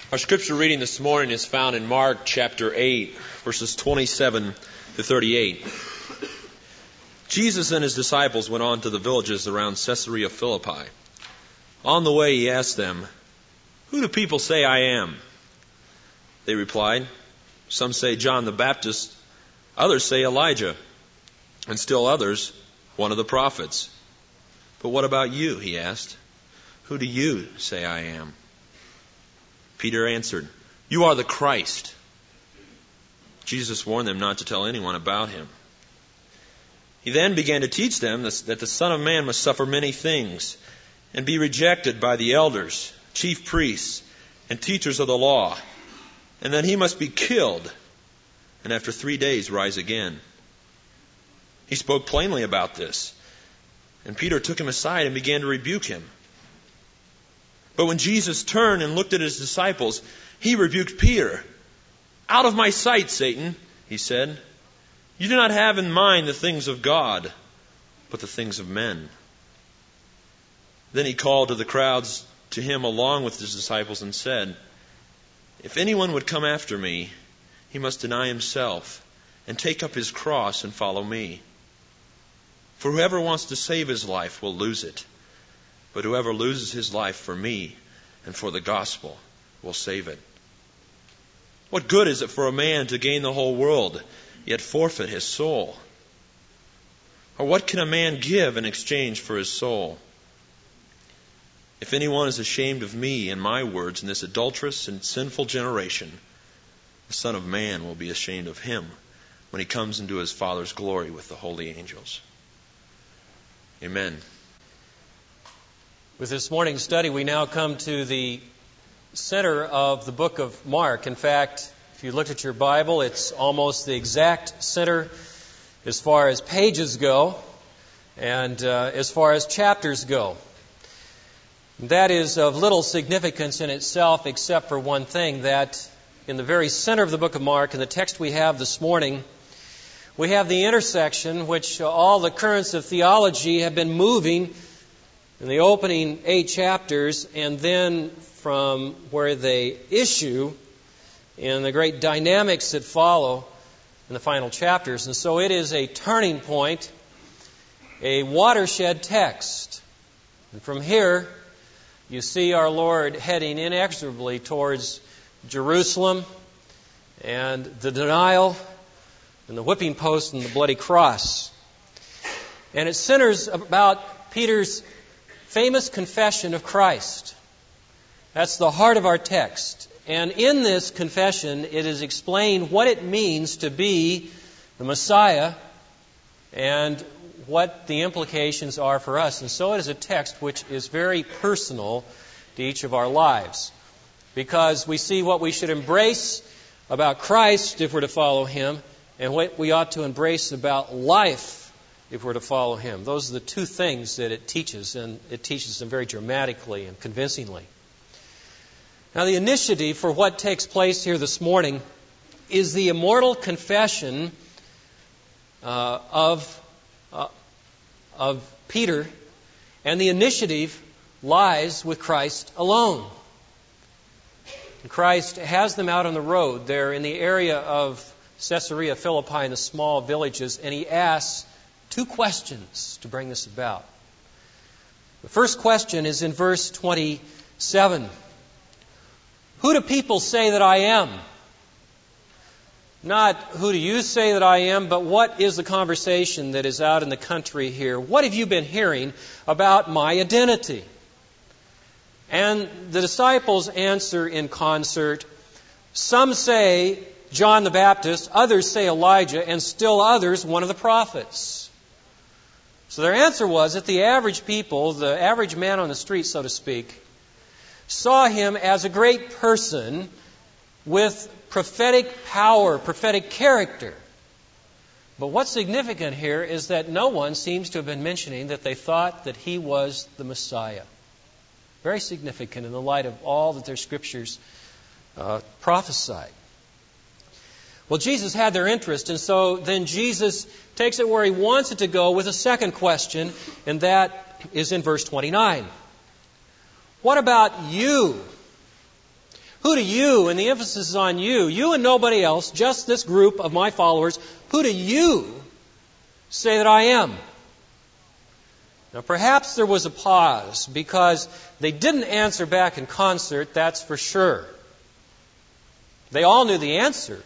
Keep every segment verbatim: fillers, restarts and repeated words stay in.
Our scripture reading this morning is found in Mark chapter eight, verses twenty-seven to thirty-eight. Jesus and his disciples went on to the villages around Caesarea Philippi. On the way he asked them, "Who do people say I am?" They replied, "Some say John the Baptist, others say Elijah, and still others, one of the prophets." "But what about you?" he asked. "Who do you say I am?" Peter answered, "You are the Christ." Jesus warned them not to tell anyone about him. He then began to teach them that the Son of Man must suffer many things and be rejected by the elders, chief priests, and teachers of the law, and that he must be killed and after three days rise again. He spoke plainly about this, and Peter took him aside and began to rebuke him. But when Jesus turned and looked at his disciples, he rebuked Peter. "Out of my sight, Satan," he said. "You do not have in mind the things of God, but the things of men." Then he called to the crowds to him along with his disciples and said, "If anyone would come after me, he must deny himself and take up his cross and follow me. For whoever wants to save his life will lose it. But whoever loses his life for me and for the gospel will save it. What good is it for a man to gain the whole world, yet forfeit his soul? Or what can a man give in exchange for his soul? If anyone is ashamed of me and my words in this adulterous and sinful generation, the Son of Man will be ashamed of him when he comes into his Father's glory with the holy angels." Amen. With this morning's study, we now come to the center of the book of Mark. In fact, if you looked at your Bible, it's almost the exact center as far as pages go and uh, as far as chapters go. That is of little significance in itself except for one thing, that in the very center of the book of Mark, in the text we have this morning, we have the intersection which all the currents of theology have been moving in the opening eight chapters, and then from where they issue in the great dynamics that follow in the final chapters. And so it is a turning point, a watershed text. And from here, you see our Lord heading inexorably towards Jerusalem and the denial and the whipping post and the bloody cross. And it centers about Peter's famous confession of Christ. That's the heart of our text. And in this confession, it is explained what it means to be the Messiah and what the implications are for us. And so it is a text which is very personal to each of our lives, because we see what we should embrace about Christ if we're to follow Him, and what we ought to embrace about life if we're to follow Him. Those are the two things that it teaches, and it teaches them very dramatically and convincingly. Now, the initiative for what takes place here this morning is the immortal confession uh, of, uh, of Peter, and the initiative lies with Christ alone. And Christ has them out on the road there in the area of Caesarea Philippi in the small villages, and He asks two questions to bring this about. The first question is in verse twenty-seven. Who do people say that I am? Not who do you say that I am, but what is the conversation that is out in the country here? What have you been hearing about my identity? And the disciples answer in concert. Some say John the Baptist, others say Elijah, and still others one of the prophets. So their answer was that the average people, the average man on the street, so to speak, saw him as a great person with prophetic power, prophetic character. But what's significant here is that no one seems to have been mentioning that they thought that he was the Messiah. Very significant in the light of all that their scriptures uh, prophesied. Well, Jesus had their interest, and so then Jesus takes it where He wants it to go with a second question, and that is in verse twenty-nine. What about you? Who do you, and the emphasis is on you, you and nobody else, just this group of my followers, who do you say that I am? Now perhaps there was a pause because they didn't answer back in concert, that's for sure. They all knew the answer.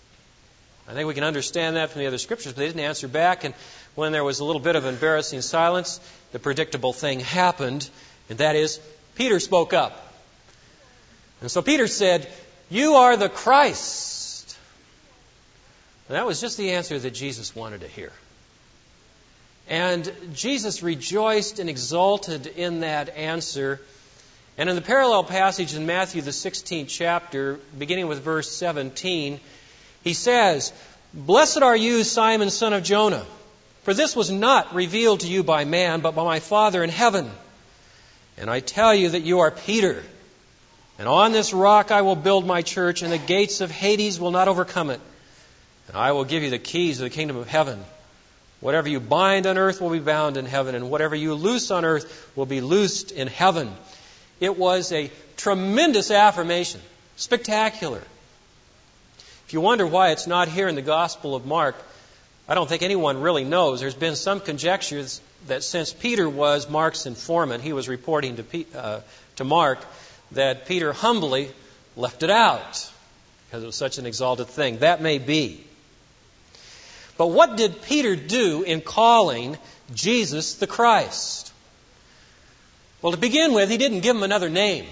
I think we can understand that from the other scriptures, but they didn't answer back. And when there was a little bit of embarrassing silence, the predictable thing happened, and that is Peter spoke up. And so Peter said, "You are the Christ." And that was just the answer that Jesus wanted to hear. And Jesus rejoiced and exulted in that answer. And in the parallel passage in Matthew, the sixteenth chapter, beginning with verse seventeen, he says, "Blessed are you, Simon, son of Jonah, for this was not revealed to you by man, but by my Father in heaven. And I tell you that you are Peter, and on this rock I will build my church, and the gates of Hades will not overcome it. And I will give you the keys of the kingdom of heaven. Whatever you bind on earth will be bound in heaven, and whatever you loose on earth will be loosed in heaven." It was a tremendous affirmation, spectacular. If you wonder why it's not here in the Gospel of Mark, I don't think anyone really knows. There's been some conjectures that since Peter was Mark's informant, he was reporting to, P, uh, to Mark, that Peter humbly left it out because it was such an exalted thing. That may be. But what did Peter do in calling Jesus the Christ? Well, to begin with, he didn't give him another name.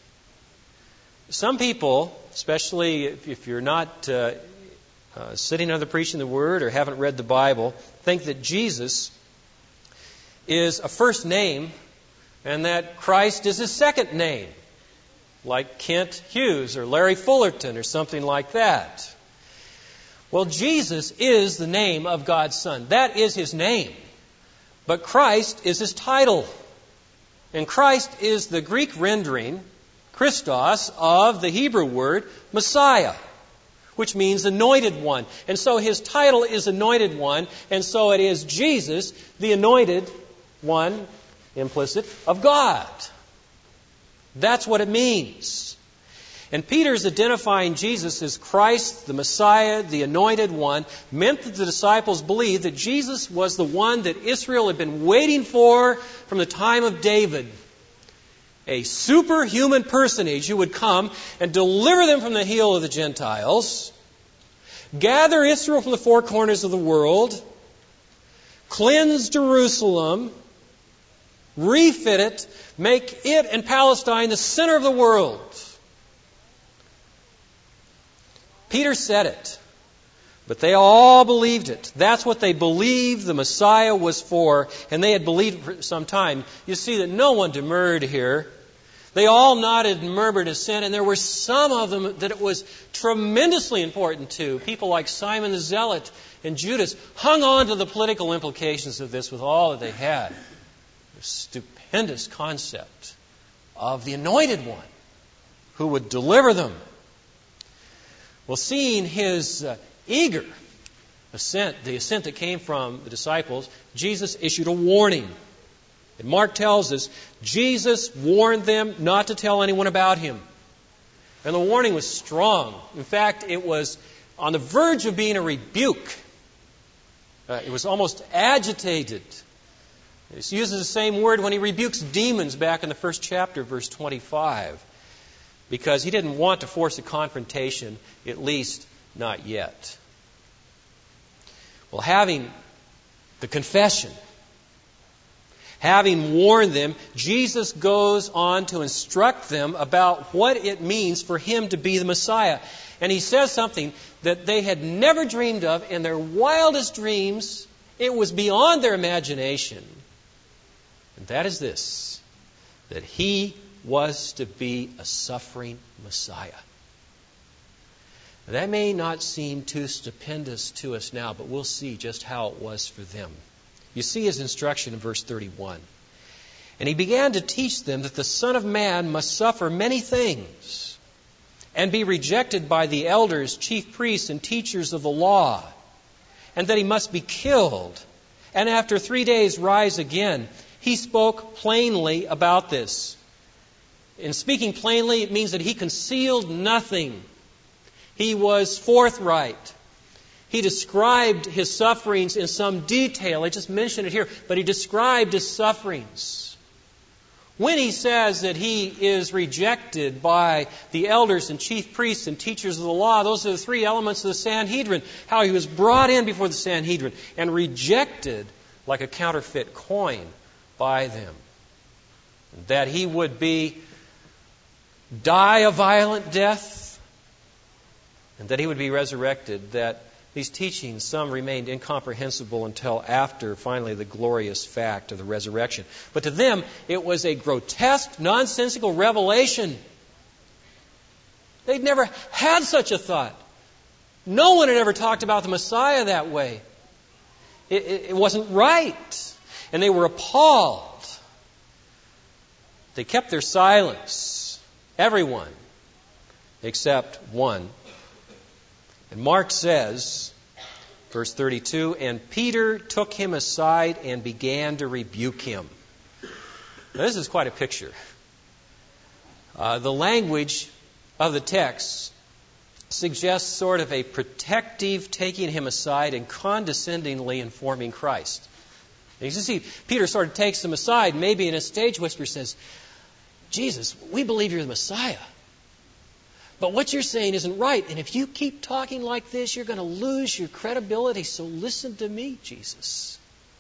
Some people, especially if you're not uh, uh, sitting under the preaching of the Word or haven't read the Bible, think that Jesus is a first name and that Christ is his second name, like Kent Hughes or Larry Fullerton or something like that. Well, Jesus is the name of God's Son. That is his name. But Christ is his title. And Christ is the Greek rendering, Christos, of the Hebrew word Messiah, which means anointed one. And so his title is anointed one, and so it is Jesus, the anointed one, implicit, of God. That's what it means. And Peter's identifying Jesus as Christ, the Messiah, the anointed one, meant that the disciples believed that Jesus was the one that Israel had been waiting for from the time of David. A superhuman personage who would come and deliver them from the heel of the Gentiles, gather Israel from the four corners of the world, cleanse Jerusalem, refit it, make it and Palestine the center of the world. Peter said it, but they all believed it. That's what they believed the Messiah was for, and they had believed it for some time. You see that no one demurred here. They all nodded and murmured assent, and there were some of them that it was tremendously important to. People like Simon the Zealot and Judas hung on to the political implications of this with all that they had. A stupendous concept of the anointed one who would deliver them. Well, seeing his uh, eager assent, the assent that came from the disciples, Jesus issued a warning. And Mark tells us, Jesus warned them not to tell anyone about him. And the warning was strong. In fact, it was on the verge of being a rebuke. Uh, it was almost agitated. He uses the same word when he rebukes demons back in the first chapter, verse twenty-five. Because he didn't want to force a confrontation, at least not yet. Well, having the confession, having warned them, Jesus goes on to instruct them about what it means for him to be the Messiah. And he says something that they had never dreamed of in their wildest dreams. It was beyond their imagination. And that is this, that he was to be a suffering Messiah. That may not seem too stupendous to us now, but we'll see just how it was for them. You see his instruction in verse thirty-one. And he began to teach them that the Son of Man must suffer many things and be rejected by the elders, chief priests, and teachers of the law, and that he must be killed, and after three days rise again. He spoke plainly about this. In speaking plainly, it means that he concealed nothing. He was forthright. He described his sufferings in some detail. I just mentioned it here, but he described his sufferings. When he says that he is rejected by the elders and chief priests and teachers of the law, those are the three elements of the Sanhedrin. How he was brought in before the Sanhedrin and rejected like a counterfeit coin by them. That he would be die a violent death, and that he would be resurrected, that these teachings, some remained incomprehensible until after, finally, the glorious fact of the resurrection. But to them, it was a grotesque, nonsensical revelation. They'd never had such a thought. No one had ever talked about the Messiah that way. It, it, it wasn't right. And they were appalled. They kept their silence. Everyone, except one. And Mark says, verse thirty-two, and Peter took him aside and began to rebuke him. Now, this is quite a picture. Uh, the language of the text suggests sort of a protective taking him aside and condescendingly informing Christ. And you see, Peter sort of takes him aside, maybe in a stage whisper says, Jesus, we believe you're the Messiah. But what you're saying isn't right. And if you keep talking like this, you're going to lose your credibility. So listen to me, Jesus.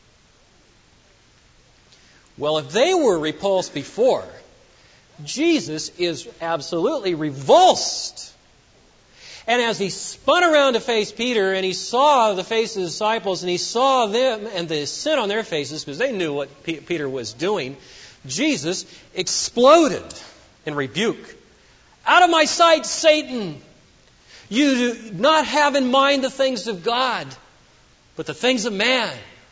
Well, if they were repulsed before, Jesus is absolutely revulsed. And as he spun around to face Peter and he saw the faces of the disciples and he saw them and the sin on their faces because they knew what P- Peter was doing, Jesus exploded in rebuke. Out of my sight, Satan! You do not have in mind the things of God, but the things of man.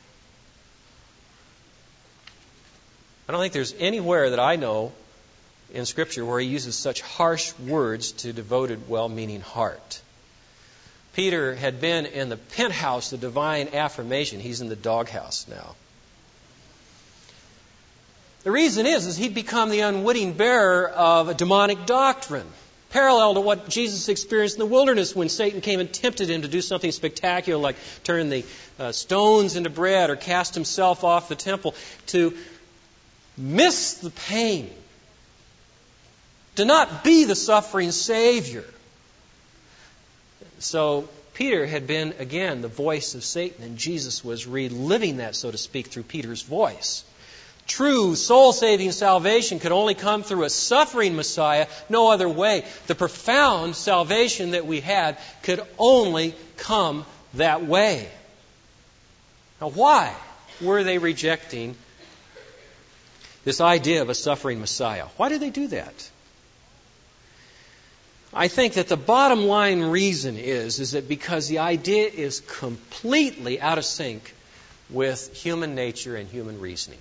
I don't think there's anywhere that I know in Scripture where he uses such harsh words to devoted, well-meaning heart. Peter had been in the penthouse of divine affirmation. He's in the doghouse now. The reason is, is he'd become the unwitting bearer of a demonic doctrine, parallel to what Jesus experienced in the wilderness when Satan came and tempted him to do something spectacular like turn the uh, stones into bread or cast himself off the temple, to miss the pain, to not be the suffering Savior. So Peter had been, again, the voice of Satan, and Jesus was reliving that, so to speak, through Peter's voice. True soul-saving salvation could only come through a suffering Messiah, no other way. The profound salvation that we had could only come that way. Now, why were they rejecting this idea of a suffering Messiah? Why did they do that? I think that the bottom line reason is, is that because the idea is completely out of sync with human nature and human reasoning.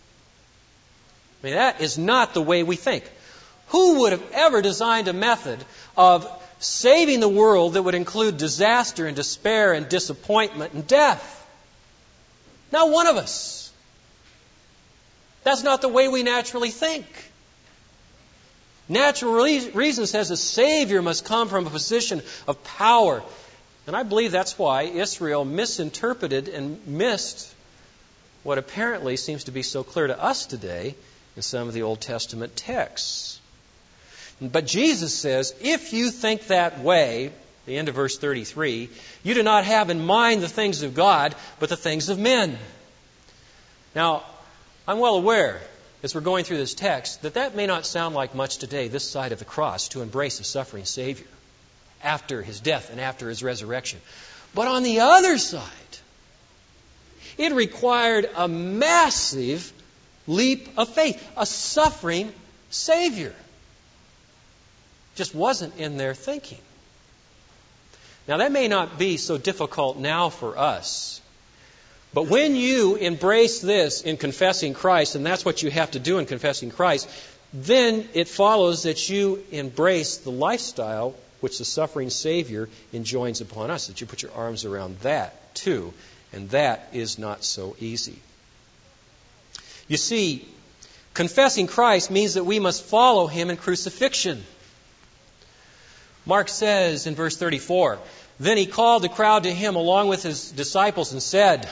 I mean, that is not the way we think. Who would have ever designed a method of saving the world that would include disaster and despair and disappointment and death? Not one of us. That's not the way we naturally think. Natural reason says a Savior must come from a position of power. And I believe that's why Israel misinterpreted and missed what apparently seems to be so clear to us today in some of the Old Testament texts. But Jesus says, if you think that way, the end of verse thirty-three, you do not have in mind the things of God, but the things of men. Now, I'm well aware, as we're going through this text, that that may not sound like much today, this side of the cross, to embrace a suffering Savior after His death and after His resurrection. But on the other side, it required a massive leap of faith, a suffering Savior. Just wasn't in their thinking. Now, that may not be so difficult now for us. But when you embrace this in confessing Christ, and that's what you have to do in confessing Christ, then it follows that you embrace the lifestyle which the suffering Savior enjoins upon us, that you put your arms around that too. And that is not so easy. You see, Confessing Christ means that we must follow Him in crucifixion. Mark says in verse thirty-four, "Then He called the crowd to Him along with His disciples and said,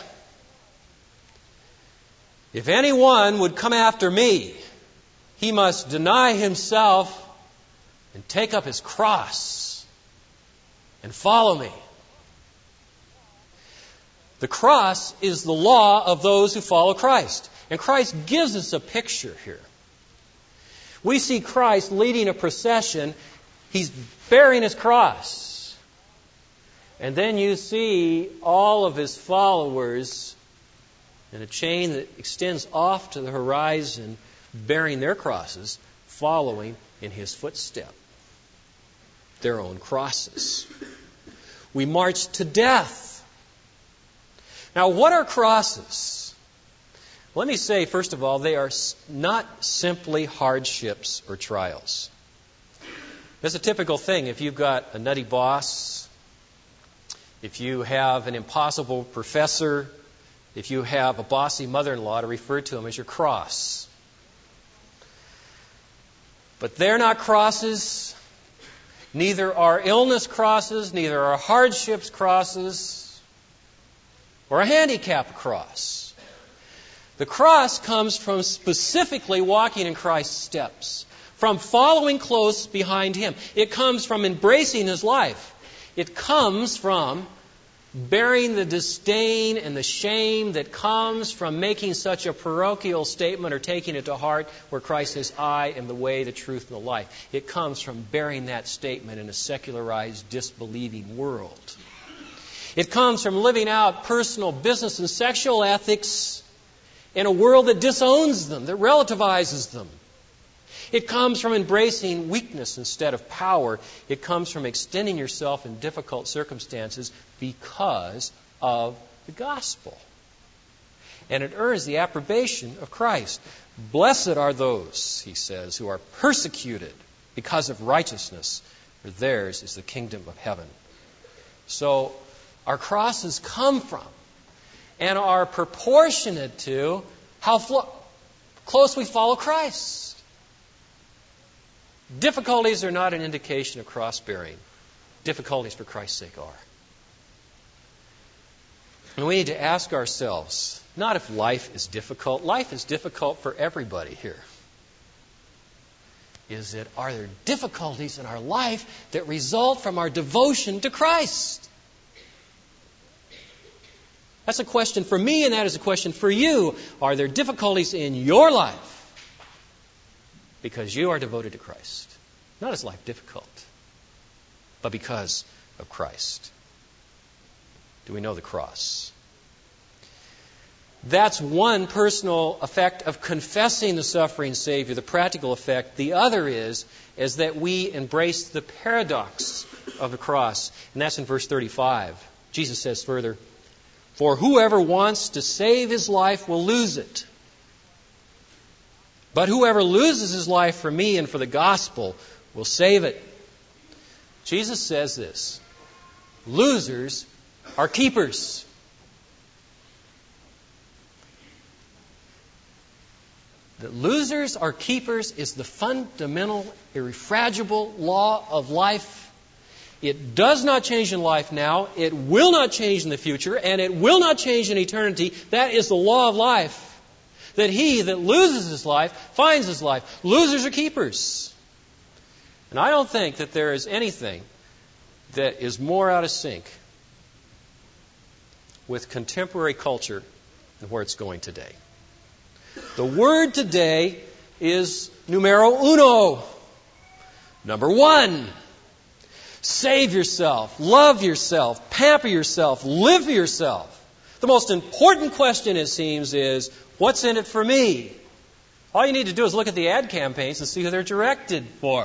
'If anyone would come after me, he must deny himself and take up his cross and follow me.'" The cross is the law of those who follow Christ. And Christ gives us a picture here. We see Christ leading a procession. He's bearing His cross. And then you see all of His followers in a chain that extends off to the horizon, bearing their crosses, following in His footstep. Their own crosses. We march to death. Now, what are crosses? Let me say, first of all, they are not simply hardships or trials. That's a typical thing. If you've got a nutty boss, if you have an impossible professor, if you have a bossy mother-in-law, to refer to them as your cross. But they're not crosses. Neither are illness crosses, neither are hardships crosses, or a handicap cross. The cross comes from specifically walking in Christ's steps, from following close behind Him. It comes from embracing His life. It comes from bearing the disdain and the shame that comes from making such a parochial statement or taking it to heart where Christ says, "I am the way, the truth, and the life." It comes from bearing that statement in a secularized, disbelieving world. It comes from living out personal, business, and sexual ethics in a world that disowns them, that relativizes them. It comes from embracing weakness instead of power. It comes from extending yourself in difficult circumstances because of the gospel. And it earns the approbation of Christ. "Blessed are those," He says, "who are persecuted because of righteousness, for theirs is the kingdom of heaven." So our crosses come from and are proportionate to how flo- close we follow Christ. Difficulties are not an indication of cross-bearing. Difficulties for Christ's sake are. And we need to ask ourselves, not if life is difficult. Life is difficult for everybody here. Is it, are there difficulties in our life that result from our devotion to Christ? That's a question for me, and that is a question for you. Are there difficulties in your life because you are devoted to Christ? Not is life difficult, but because of Christ. Do we know the cross? That's one personal effect of confessing the suffering Savior, the practical effect. The other is, is that we embrace the paradox of the cross. And that's in verse thirty-five. Jesus says further, "For whoever wants to save his life will lose it. But whoever loses his life for me and for the gospel will save it." Jesus says this, losers are keepers. That losers are keepers is the fundamental, irrefragable law of life. It does not change in life now. It will not change in the future. And it will not change in eternity. That is the law of life. That he that loses his life finds his life. Losers are keepers. And I don't think that there is anything that is more out of sync with contemporary culture than where it's going today. The word today is numero uno. Number one. Save yourself, love yourself, pamper yourself, live for yourself. The most important question, it seems, is, what's in it for me? All you need to do is look at the ad campaigns and see who they're directed for.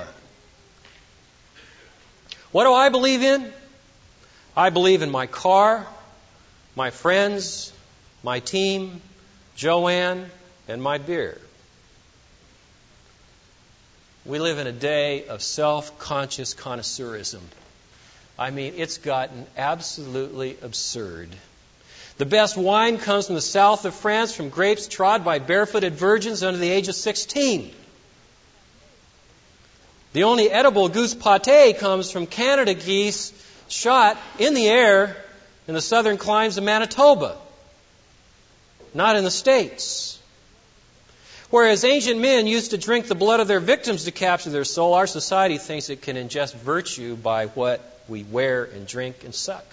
What do I believe in? I believe in my car, my friends, my team, Joanne, and my beer. We live in a day of self-conscious connoisseurism. I mean, it's gotten absolutely absurd. The best wine comes from the south of France, from grapes trod by barefooted virgins under the age of sixteen. The only edible goose pâté comes from Canada geese shot in the air in the southern climes of Manitoba, not in the States. Whereas ancient men used to drink the blood of their victims to capture their soul, our society thinks it can ingest virtue by what we wear and drink and suck.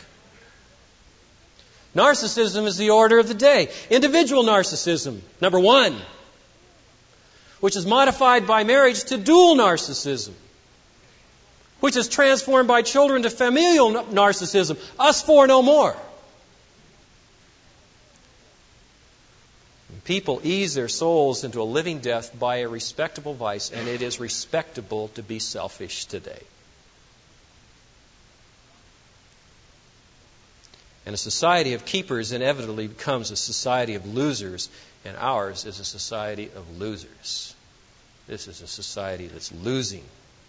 Narcissism is the order of the day. Individual narcissism, number one, which is modified by marriage to dual narcissism, which is transformed by children to familial narcissism, us four no more. People ease their souls into a living death by a respectable vice, and it is respectable to be selfish today. And a society of keepers inevitably becomes a society of losers, and ours is a society of losers. This is a society that's losing.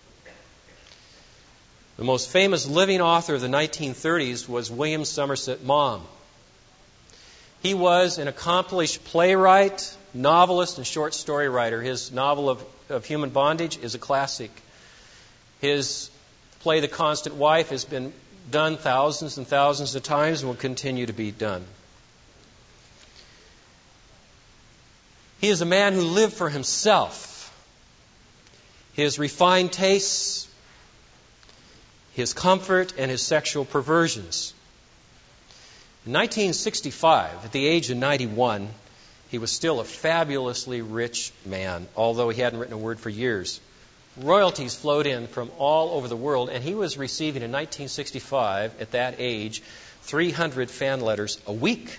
The most famous living author of the nineteen thirties was William Somerset Maugham. He was an accomplished playwright, novelist, and short story writer. His novel of, of Human Bondage is a classic. His play, The Constant Wife, has been done thousands and thousands of times and will continue to be done. He is a man who lived for himself. His refined tastes, his comfort, and his sexual perversions. In nineteen sixty-five, at the age of ninety-one, he was still a fabulously rich man, although he hadn't written a word for years. Royalties flowed in from all over the world, and he was receiving in nineteen sixty-five, at that age, three hundred fan letters a week.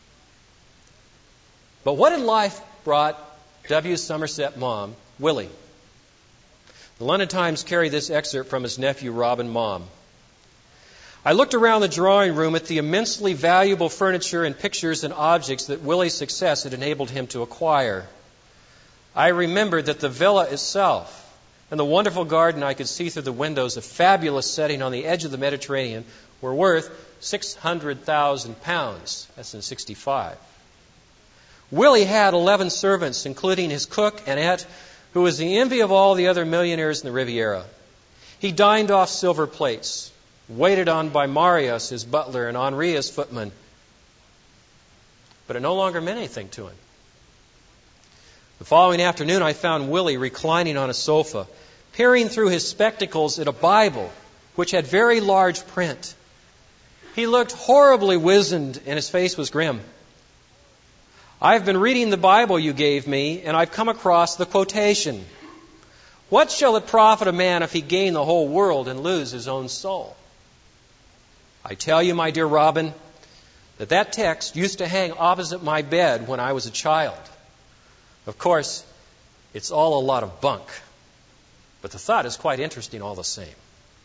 But what in life brought W. Somerset Maugham, Willie? The London Times carried this excerpt from his nephew, Robin Maugham. I looked around the drawing room at the immensely valuable furniture and pictures and objects that Willie's success had enabled him to acquire. I remembered that the villa itself and the wonderful garden I could see through the windows, a fabulous setting on the edge of the Mediterranean, were worth six hundred thousand pounds. That's in sixty-five. Willie had eleven servants, including his cook, Annette, who was the envy of all the other millionaires in the Riviera. He dined off silver plates, waited on by Marius, his butler, and Henri, his footman. But it no longer meant anything to him. The following afternoon, I found Willie reclining on a sofa, peering through his spectacles at a Bible, which had very large print. He looked horribly wizened, and his face was grim. I've been reading the Bible you gave me, and I've come across the quotation, "What shall it profit a man if he gain the whole world and lose his own soul?" I tell you, my dear Robin, that that text used to hang opposite my bed when I was a child. Of course, it's all a lot of bunk, but the thought is quite interesting all the same.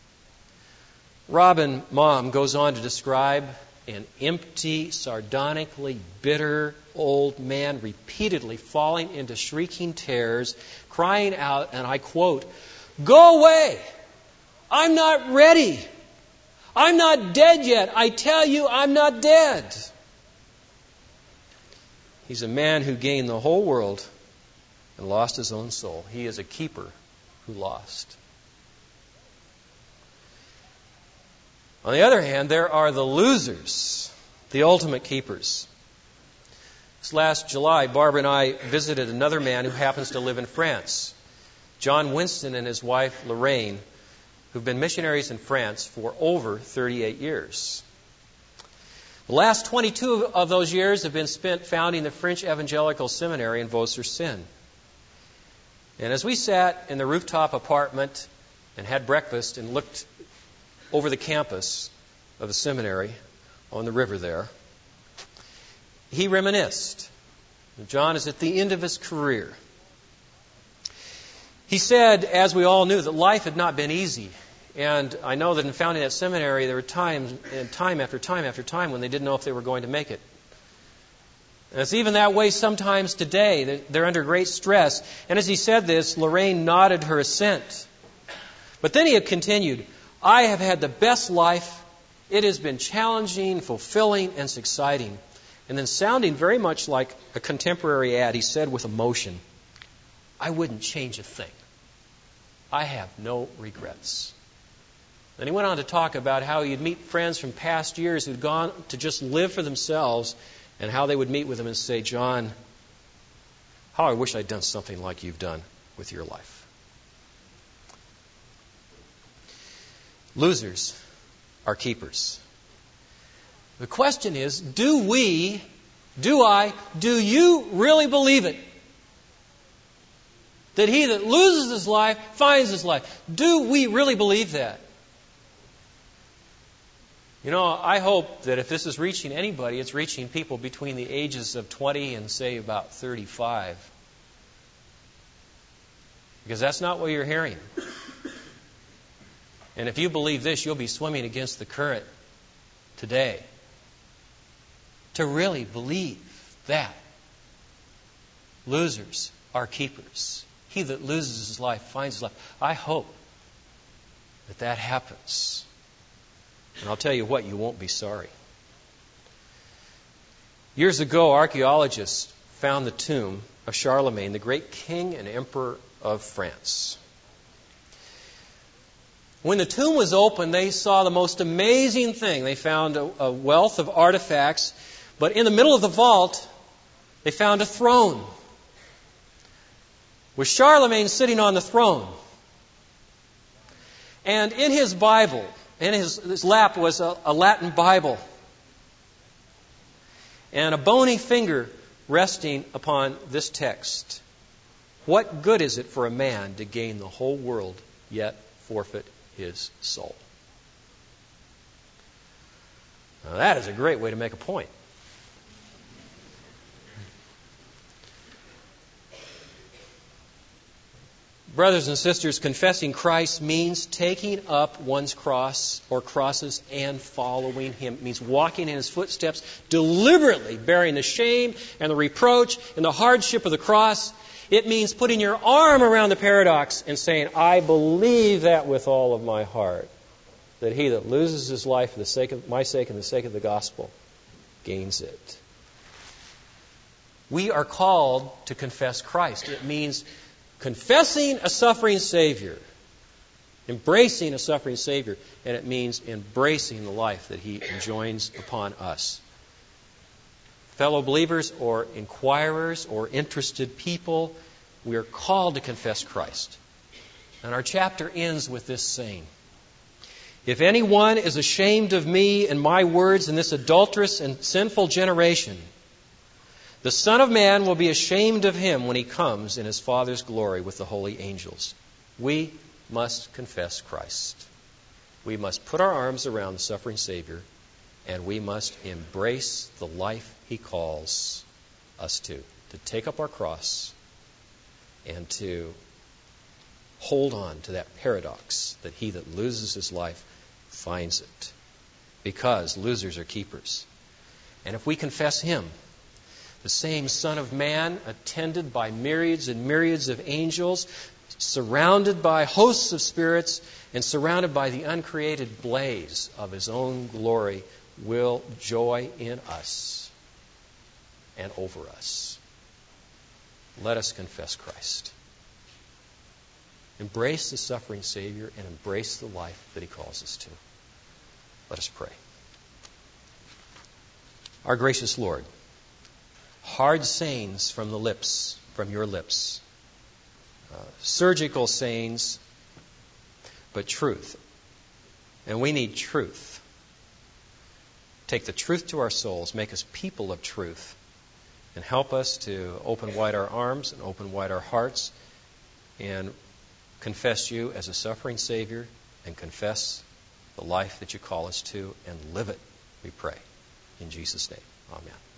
Robin Maugham goes on to describe an empty, sardonically bitter old man repeatedly falling into shrieking tears, crying out, and I quote, "Go away! I'm not ready! I'm not dead yet! I tell you, I'm not dead!" He's a man who gained the whole world and lost his own soul. He is a keeper who lost. On the other hand, there are the losers, the ultimate keepers. This last July, Barbara and I visited another man who happens to live in France, John Winston and his wife Lorraine, who've been missionaries in France for over thirty-eight years. The last twenty-two of those years have been spent founding the French Evangelical Seminary in Vaux-sur-Seine. And as we sat in the rooftop apartment and had breakfast and looked over the campus of the seminary on the river there, he reminisced. John is at the end of his career. He said, as we all knew, that life had not been easy. And I know that in founding that seminary, there were times, and time after time after time, when they didn't know if they were going to make it. And it's even that way sometimes today. They're under great stress. And as he said this, Lorraine nodded her assent. But then he had continued, "I have had the best life. It has been challenging, fulfilling, and exciting. And then, sounding very much like a contemporary ad, he said with emotion, "I wouldn't change a thing. I have no regrets." Then he went on to talk about how he'd meet friends from past years who'd gone to just live for themselves, and how they would meet with him and say, "John, how I wish I'd done something like you've done with your life." Losers are keepers. The question is, do we, do I, do you really believe it? That he that loses his life finds his life. Do we really believe that? You know, I hope that if this is reaching anybody, it's reaching people between the ages of twenty and, say, about thirty-five. Because that's not what you're hearing. And if you believe this, you'll be swimming against the current today. To really believe that losers are keepers. He that loses his life finds his life. I hope that that happens. And I'll tell you what, you won't be sorry. Years ago, archaeologists found the tomb of Charlemagne, the great king and emperor of France. When the tomb was opened, they saw the most amazing thing. They found a, a wealth of artifacts, but in the middle of the vault, they found a throne, with Charlemagne sitting on the throne. And in his Bible, in his, his lap was a, a Latin Bible, and a bony finger resting upon this text. "What good is it for a man to gain the whole world, yet forfeit his soul?" Now that is a great way to make a point. Brothers and sisters, confessing Christ means taking up one's cross or crosses and following Him. It means walking in His footsteps, deliberately bearing the shame and the reproach and the hardship of the cross. It means putting your arm around the paradox and saying, "I believe that with all of my heart, that he that loses his life for the sake of my sake and the sake of the gospel gains it." We are called to confess Christ. It means confessing a suffering Savior, embracing a suffering Savior, and it means embracing the life that He enjoins upon us. Fellow believers or inquirers or interested people, we are called to confess Christ. And our chapter ends with this saying, "If anyone is ashamed of me and my words in this adulterous and sinful generation, the Son of Man will be ashamed of him when He comes in His Father's glory with the holy angels." We must confess Christ. We must put our arms around the suffering Savior, and we must embrace the life He calls us to, to take up our cross and to hold on to that paradox that he that loses his life finds it, because losers are keepers. And if we confess Him, the same Son of Man, attended by myriads and myriads of angels, surrounded by hosts of spirits, and surrounded by the uncreated blaze of His own glory, will joy in us and over us. Let us confess Christ. Embrace the suffering Savior and embrace the life that He calls us to. Let us pray. Our gracious Lord, hard sayings from the lips, from your lips, uh, surgical sayings, but truth. And we need truth. Take the truth to our souls, make us people of truth, and help us to open wide our arms and open wide our hearts and confess You as a suffering Savior and confess the life that You call us to and live it, we pray. In Jesus' name, amen.